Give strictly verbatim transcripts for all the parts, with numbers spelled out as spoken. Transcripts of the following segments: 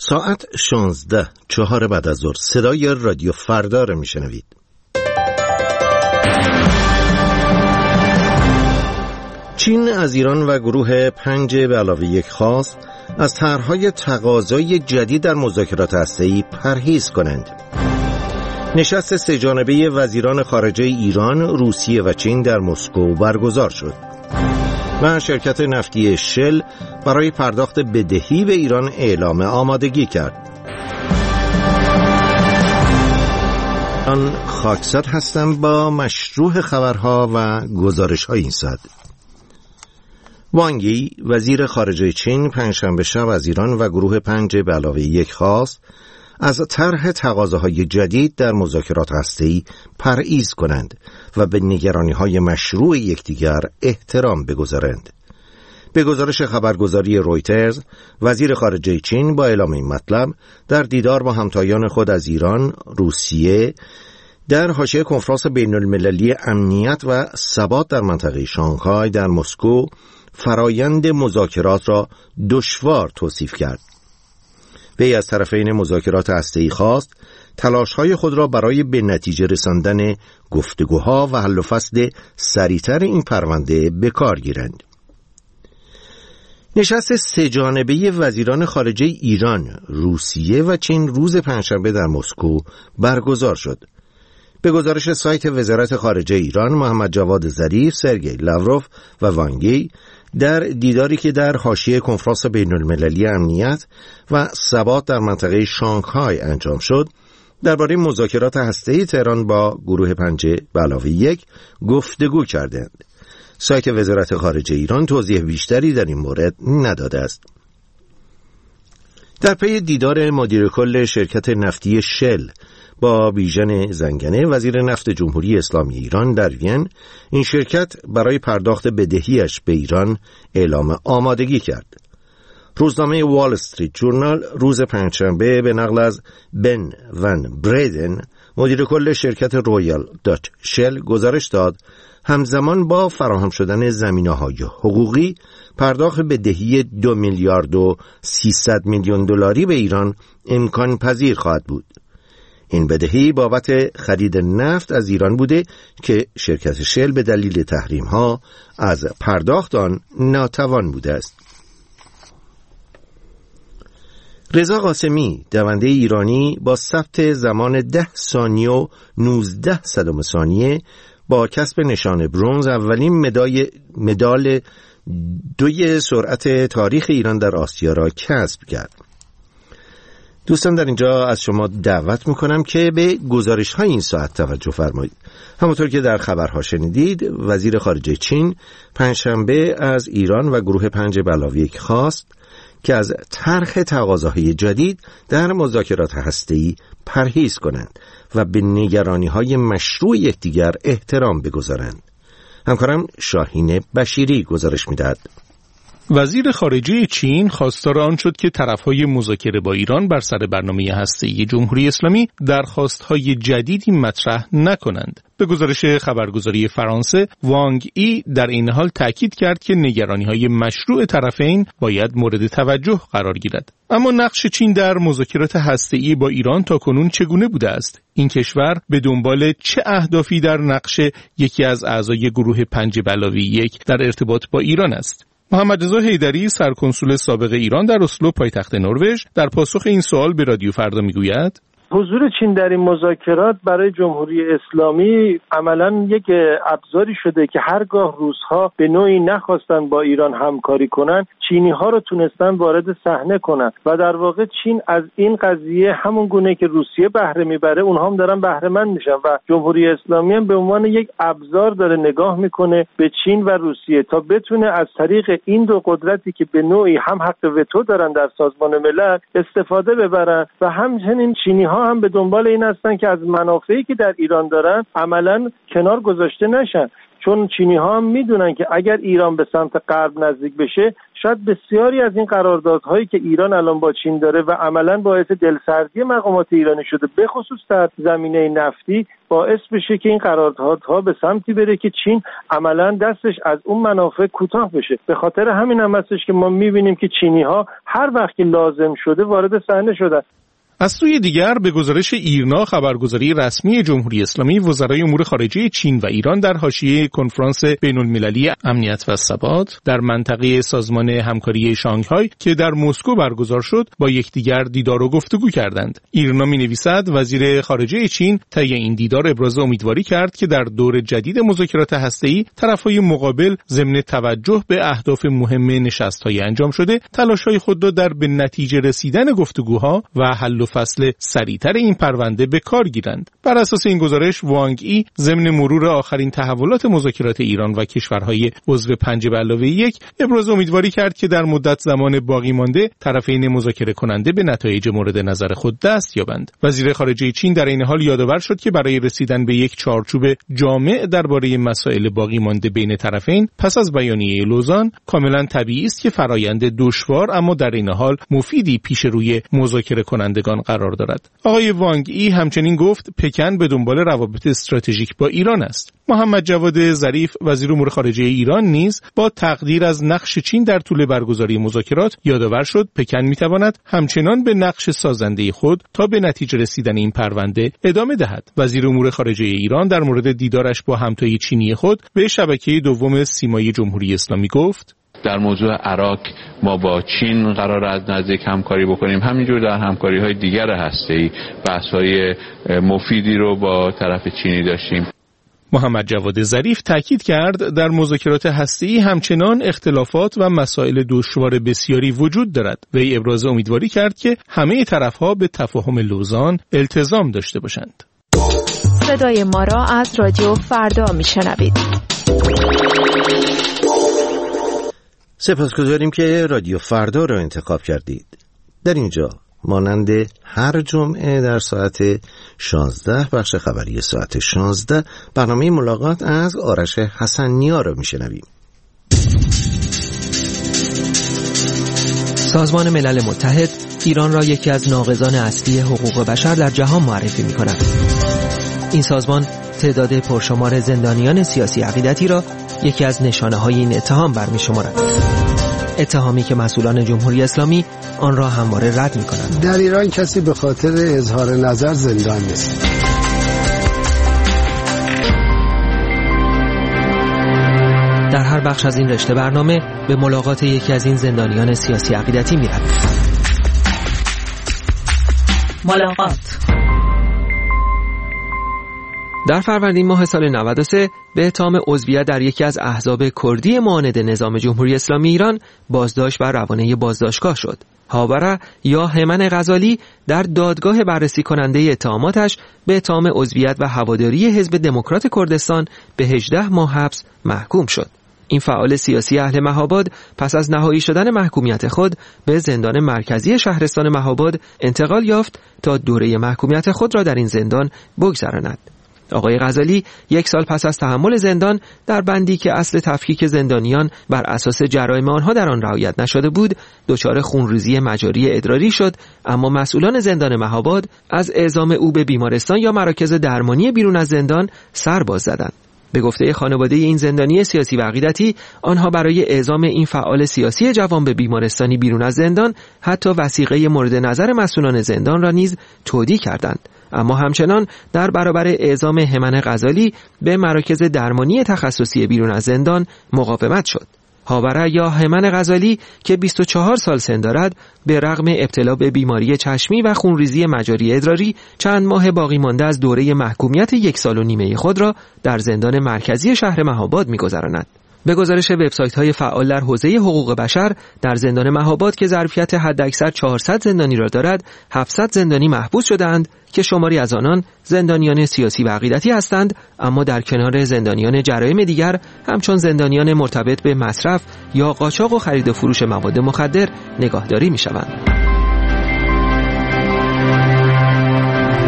ساعت شانزده چهار بعد از ظهر صدای رادیو فردا رو میشنوید. چین از ایران و گروه پنج به علاوه یک خواست از طرح‌های تقاضای جدید در مذاکرات هسته‌ای پرهیز کنند. نشست سه جانبه وزیران خارجه ایران، روسیه و چین در مسکو برگزار شد و شرکت نفتی شل برای پرداخت بدهی به ایران اعلام آمادگی کرد. من خاکساد هستم با مشروع خبرها و گزارش‌های این ساعت. وانگ یی وزیر خارجه چین پنجشنبه شب از ایران و گروه پنج به علاوه یک خواست از طرح تقاضاهای جدید در مذاکرات هسته‌ای پرهیز کنند و به نگرانی‌های مشروع یکدیگر احترام بگذارند. به گزارش خبرگزاری رویترز، وزیر خارجه چین با اعلام این مطلب در دیدار با همتایان خود از ایران، روسیه در حاشیه کنفرانس بین‌المللی امنیت و ثبات در منطقه شانگهای در مسکو فرایند مذاکرات را دشوار توصیف کرد. وی از طرفین مذاکرات هسته‌ای خواست تلاش‌های خود را برای به نتیجه رساندن گفتگوها و حل و فصل سریعتر این پرونده به کار گیرند. نشست سه جانبه وزیران خارجه ایران، روسیه و چین روز پنجشنبه در مسکو برگزار شد. به گزارش سایت وزارت خارجه ایران، محمد جواد ظریف، سرگئی لاوروف و وانگ یی در دیداری که در حاشیه کنفرانس بین‌المللی امنیت و ثبات در منطقه شانگهای انجام شد، درباره مذاکرات هسته‌ای تهران با گروه پنج به علاوه یک گفتگو کردند. سایت وزارت خارجه ایران توضیح بیشتری در این مورد نداده است. در پی دیدار مدیر کل شرکت نفتی شل با بیژن زنگنه، وزیر نفت جمهوری اسلامی ایران در وین، این شرکت برای پرداخت بدهیش به ایران اعلام آمادگی کرد. روزنامه وال استریت جورنال روز پنجشنبه به نقل از بن ون بریدن، مدیر کل شرکت رویال داچ شل، گزارش داد همزمان با فراهم شدن زمینه‌های حقوقی، پرداخت بدهی دو میلیارد و سیصد میلیون دلاری به ایران امکان پذیر خواهد بود. این بدهی بابت خرید نفت از ایران بوده که شرکت شل به دلیل تحریم‌ها از پرداخت آن ناتوان بوده است. رضا قاسمی، دونده ایرانی، با ثبت زمان ده ثانیه و نوزده صدم ثانیه با کسب نشان برنز اولین مدال مدال دوی سرعت تاریخ ایران در آسیا را کسب کرد. دوستان، در اینجا از شما دعوت میکنم که به گزارش های این ساعت توجه فرمایید. همونطور که در خبرها شنیدید، وزیر خارجه چین پنجشنبه از ایران و گروه پنج به علاوه یک خواست که از طرح تقاضاهای جدید در مذاکرات هسته‌ای پرهیز کنند و به نگرانی‌های مشروع یکدیگر احترام بگذارند. همکارم شاهین بشیری گزارش می‌دهد. وزیر خارجه چین خواستار آن شد که طرف‌های مذاکره با ایران بر سر برنامه هسته‌ای جمهوری اسلامی درخواست‌های جدیدی مطرح نکنند. به گزارش خبرگزاری فرانسه، وانگ یی در این حال تاکید کرد که نگرانی‌های مشروع طرفین باید مورد توجه قرار گیرد. اما نقش چین در مذاکرات هسته‌ای با ایران تاکنون چگونه بوده است؟ این کشور به دنبال چه اهدافی در نقش یکی از اعضای گروه پنج به علاوه یک در ارتباط با ایران است؟ محمد رضا حیدری، سرکنسول سابق ایران در اسلو پایتخت نروژ، در پاسخ این سوال به رادیو فردا میگوید: حضور چین در این مذاکرات برای جمهوری اسلامی عملاً یک ابزاری شده که هرگاه روس‌ها به نوعی نخواستن با ایران همکاری کنن، چینی‌ها رو تونستن وارد صحنه کنن و در واقع چین از این قضیه همون گونه که روسیه بهره میبره، اونها هم دارن بهره مند میشن و جمهوری اسلامی هم به عنوان یک ابزار داره نگاه میکنه به چین و روسیه تا بتونه از طریق این دو قدرتی که به نوعی هم حق وتو دارن در سازمان ملل استفاده ببرن و همچنین چینی‌ها ها هم به دنبال این هستن که از منافعی که در ایران دارن عملاً کنار گذاشته نشن، چون چینی ها هم میدونن که اگر ایران به سمت غرب نزدیک بشه شاید بسیاری از این قراردادهایی که ایران الان با چین داره و عملاً باعث دلسردی مقامات ایرانی شده به خصوص در زمینه نفتی باعث بشه که این قراردادها به سمتی بره که چین عملاً دستش از اون منافع کوتاه بشه. به خاطر همین هم هستش که ما میبینیم که چینی ها هر وقت که لازم شده وارد صحنه شدن. از سوی دیگر به گزارش ایرنا خبرگزاری رسمی جمهوری اسلامی، وزرای امور خارجه چین و ایران در حاشیه کنفرانس بین‌المللی امنیت و ثبات در منطقه سازمان همکاری شانگهای که در مسکو برگزار شد با یکدیگر دیدار و گفتگو کردند. ایرنا می‌نویسد وزیر خارجه چین طی این دیدار ابراز امیدواری کرد که در دور جدید مذاکرات هسته‌ای طرف‌های مقابل ضمن توجه به اهداف مهم نشست‌های انجام شده تلاش‌های خود را در به نتیجه رسیدن گفتگوها و حل و فصل سریعتر این پرونده به کار گیرند. بر اساس این گزارش وانگ ای ضمن مرور آخرین تحولات مذاکرات ایران و کشورهای عضو پنج به علاوه یک ابراز امیدواری کرد که در مدت زمان باقی مانده طرفین مذاکره کننده به نتایج مورد نظر خود دست یابند. وزیر خارجه چین در این حال یادآور شد که برای رسیدن به یک چارچوب جامع درباره مسائل باقی مانده بین طرفین پس از بیانیه لوزان کاملا طبیعی است که فرایند دشوار اما در این حال مفیدی پیش روی مذاکره کنندگان قرار دارد. آقای وانگ ای همچنین گفت پکن به دنبال روابط استراتژیک با ایران است. محمد جواد ظریف وزیر امور خارجه ایران نیز با تقدیر از نقش چین در طول برگزاری مذاکرات یادآور شد پکن میتواند همچنان به نقش سازنده خود تا به نتیجه رسیدن این پرونده ادامه دهد. وزیر امور خارجه ایران در مورد دیدارش با همتای چینی خود به شبکه دوم سیمای جمهوری اسلامی گفت: در موضوع عراق ما با چین قرار از نزدیک همکاری بکنیم، همینجور در همکاری‌های دیگر هسته‌ای بحث‌های مفیدی رو با طرف چینی داشتیم. محمد جواد ظریف تاکید کرد در مذاکرات هسته‌ای همچنان اختلافات و مسائل دشوار بسیاری وجود دارد. وی ابراز امیدواری کرد که همه طرف‌ها به تفاهم لوزان التزام داشته باشند. صدای ما را از رادیو فردا میشنوید. سپاسگزاریم که رادیو فردا را انتخاب کردید. در اینجا مانند هر جمعه در ساعت شانزده بخش خبری ساعت شانزده برنامه ملاقات از آرش حسن‌نیا را میشنویم. سازمان ملل متحد ایران را یکی از ناقضان اصلی حقوق بشر در جهان معرفی می‌کند. این سازمان تعداد پرشمار زندانیان سیاسی عقیدتی را یکی از نشانه‌های این اتهام برمی‌شمارد. اتهامی که مسئولان جمهوری اسلامی آن را همواره رد می‌کنند. در ایران کسی به خاطر اظهار نظر زندان نیست. در هر بخش از این رشته برنامه به ملاقات یکی از این زندانیان سیاسی عقیدتی می‌رویم. ملاقات در فروردین ماه سال نود و سه به اتهام عضویت در یکی از احزاب کردی معاند نظام جمهوری اسلامی ایران بازداشت و روانه بازداشتگاه شد. هاوره یا هیمن غزالی در دادگاه بررسی کننده اتهاماتش به اتهام عضویت و هواداری حزب دموکرات کردستان به هجده ماه حبس محکوم شد. این فعال سیاسی اهل مهاباد پس از نهایی شدن محکومیت خود به زندان مرکزی شهرستان مهاباد انتقال یافت تا دوره محکومیت خود را در این زندان بگذراند. آقای غزالی یک سال پس از تحمل زندان در بندی که اصل تفکیک زندانیان بر اساس جرایم آنها در آن رعایت نشده بود دچار خونریزی مجاری ادراری شد، اما مسئولان زندان مهاباد از اعزام او به بیمارستان یا مراکز درمانی بیرون از زندان سر باز زدند. به گفته خانواده این زندانی سیاسی و عقیدتی آنها برای اعزام این فعال سیاسی جوان به بیمارستانی بیرون از زندان حتی وثیقه مورد نظر مسئولان زندان را نیز تودیع کردند، اما همچنان در برابر اعزام هیمن غزالی به مراکز درمانی تخصصی بیرون از زندان مقاومت شد. هاوره یا هیمن غزالی که بیست و چهار سال سن دارد به رغم ابتلا به بیماری چشمی و خونریزی مجاری ادراری چند ماه باقی مانده از دوره محکومیت یک سال و نیمه خود را در زندان مرکزی شهر مهاباد می‌گذراند. به گزارش وبسایت‌های فعال در حوزه حقوق بشر در زندان مهاباد که ظرفیت حداکثر چهارصد زندانی را دارد، هفتصد زندانی محبوس شده‌اند که شماری از آنان زندانیان سیاسی و عقیدتی هستند، اما در کنار زندانیان جرایم دیگر همچون زندانیان مرتبط به مصرف یا قاچاق و خرید و فروش مواد مخدر نگاهداری می‌شوند.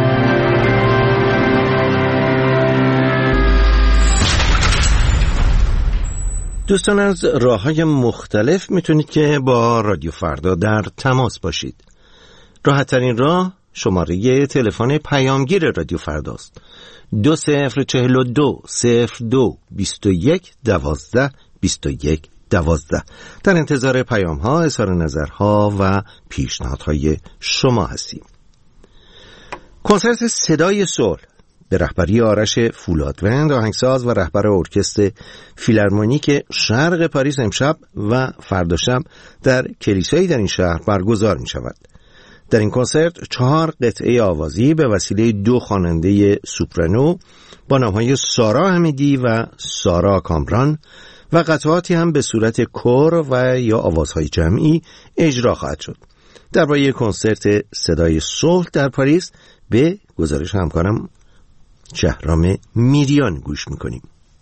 دوستان از راه‌های مختلف میتونید که با رادیو فردا در تماس باشید. راحت‌ترین راه شماره تلفن پیامگیر رادیو فرداست. دو صفر چهل و دو صفر دو بیست و یک دوازده بیست و یک دوازده. در انتظار پیام ها، اظهار نظرها و پیشنهادهای شما هستیم. کنسرت صدای صلح به رهبری آرش فولادوند، آهنگساز و رهبر ارکستر فیلارمونیک شرق پاریس، امشب و فردا شب در کلیسایی در این شهر برگزار می شود. در این کنسرت چهار قطعه آوازی به وسیله دو خواننده سوپرانو با نام‌های سارا حمیدی و سارا کامران و قطعاتی هم به صورت کور و یا آوازهای جمعی اجرا خواهد شد. درباره کنسرت صدای صلح در پاریس به گزارش همکارم شهرام میریان گوش میکنیم.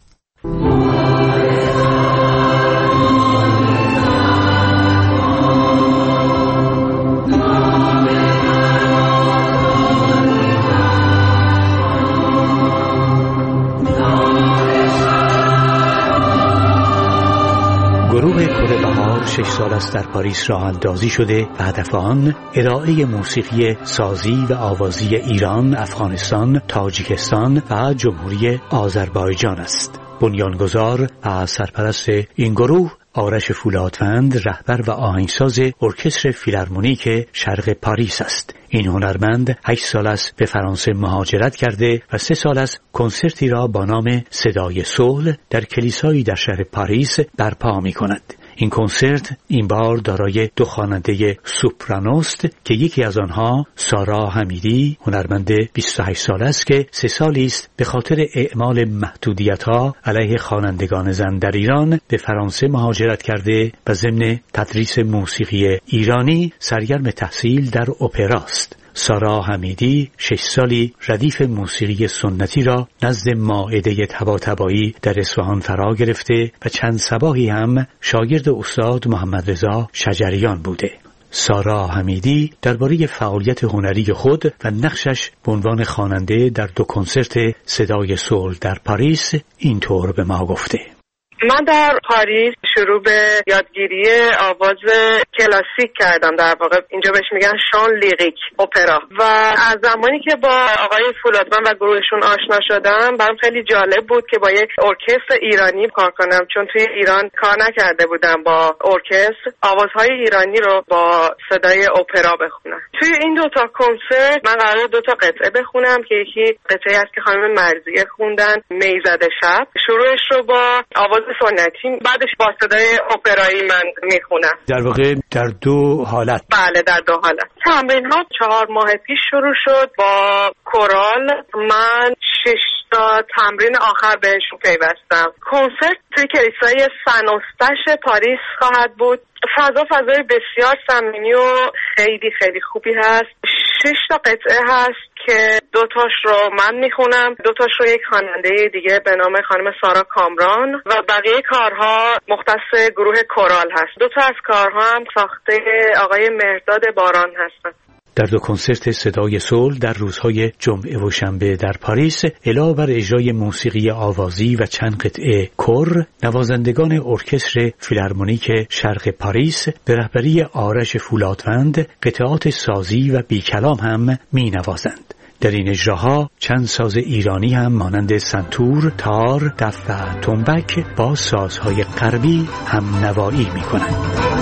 گروه کره بهار شش سال است در پاریس راه اندازی شده و هدف آن ارائه موسیقی سازی و آوازی ایران، افغانستان، تاجیکستان و جمهوری آذربایجان است. بنیانگذار و سرپرست این گروه آرش فولادوند، رهبر و آهنگساز ارکستر فیلارمونیک شرق پاریس است. این هنرمند هشت سال است به فرانسه مهاجرت کرده و سه سال است کنسرتی را با نام صدای صلح در کلیسایی در شهر پاریس برپا می کند. این کنسرت این بار دارای دو خواننده سوپرانوست که یکی از آنها سارا حمیدی، هنرمند بیست و هشت ساله است که سه سالی است به خاطر اعمال محدودیت‌ها علیه خوانندگان زن در ایران به فرانسه مهاجرت کرده و ضمن تدریس موسیقی ایرانی سرگرم تحصیل در اپراست. سارا حمیدی شش سالی ردیف موسیقی سنتی را نزد مائده طباطبایی در اصفهان فرا گرفته و چند صباحی هم شاگرد استاد محمد رضا شجریان بوده. سارا حمیدی درباره فعالیت هنری خود و نقشش به عنوان خواننده در دو کنسرت صدای صلح در پاریس اینطور به ما گفته: من در پاریس شروع به یادگیری آواز کلاسیک کردم، در واقع اینجا بهش میگن شان لیریک، اپرا. و از زمانی که با آقای فولادوند و گروهشون آشنا شدم برام خیلی جالب بود که با یک ارکستر ایرانی کار کنم، چون توی ایران کار نکرده بودم با ارکستر، آوازهای ایرانی رو با صدای اپرا بخونم. توی این دوتا کنسرت من قراره دوتا قطعه بخونم که یکی قطعه است که خانم مرضیه خوندن، میزد شب. شروعش رو با آواز سنتی، بعدش با صدای اپرایی من میخونم. در واقع در دو حالت. بله در دو حالت. تمرین ها چهار ماه پیش شروع شد با کورال. من شش تا تمرین آخر بهشون پیوستم. کنسرت توی کلیسای سن استش پاریس خواهد بود. فضا فضای بسیار صمیمی و خیلی خیلی خوبی هست. شش تا قطعه هست که دوتاش رو من میخونم، دوتاش رو یک خواننده دیگه به نام خانم سارا کامران و بقیه کارها مختص گروه کورال هست. دوتا از کارها هم ساخته آقای مهرداد باران هستن. در دو کنسرت صدای صلح در روزهای جمعه و شنبه در پاریس علاوه بر اجرای موسیقی آوازی و چند قطعه کور، نوازندگان ارکستر فیلارمونیک شرق پاریس به رهبری آرش فولادوند قطعات سازی و بیکلام هم می نوازند. در این اجراها چند ساز ایرانی هم مانند سنتور، تار، دف و تنبک با سازهای غربی هم نوایی می کنند.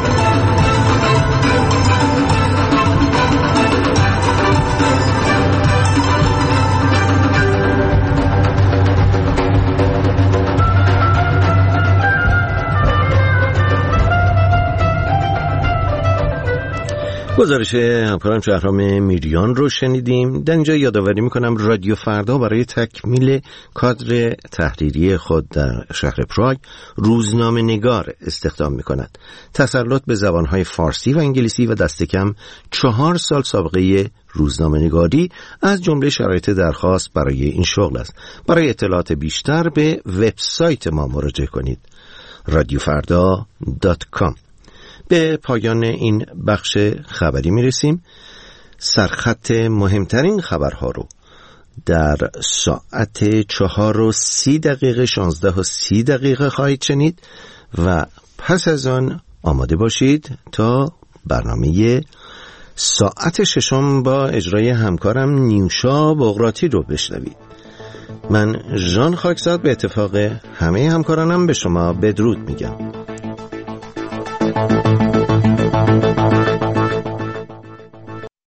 گزارش همکارم شهرام میریان رو شنیدیم. در اینجا یادآوری میکنم رادیو فردا برای تکمیل کادر تحریری خود در شهر پراگ روزنامه نگار استخدام میکند. تسلط به زبانهای فارسی و انگلیسی و دست کم چهار سال سابقه روزنامه نگاری از جمله شرایط درخواست برای این شغل است. برای اطلاعات بیشتر به وبسایت ما مراجعه کنید رادیو فردا دات کام. به پایان این بخش خبری میرسیم. سرخط مهمترین خبرها رو در ساعت چهار و سی دقیقه، شانزده و سی دقیقه خواهید شنید و پس از آن آماده باشید تا برنامه ساعت ششم با اجرای همکارم نیوشا بغراتی رو بشنوید. من ژان خاکزاد به اتفاق همه همکارانم به شما بدرود میگم.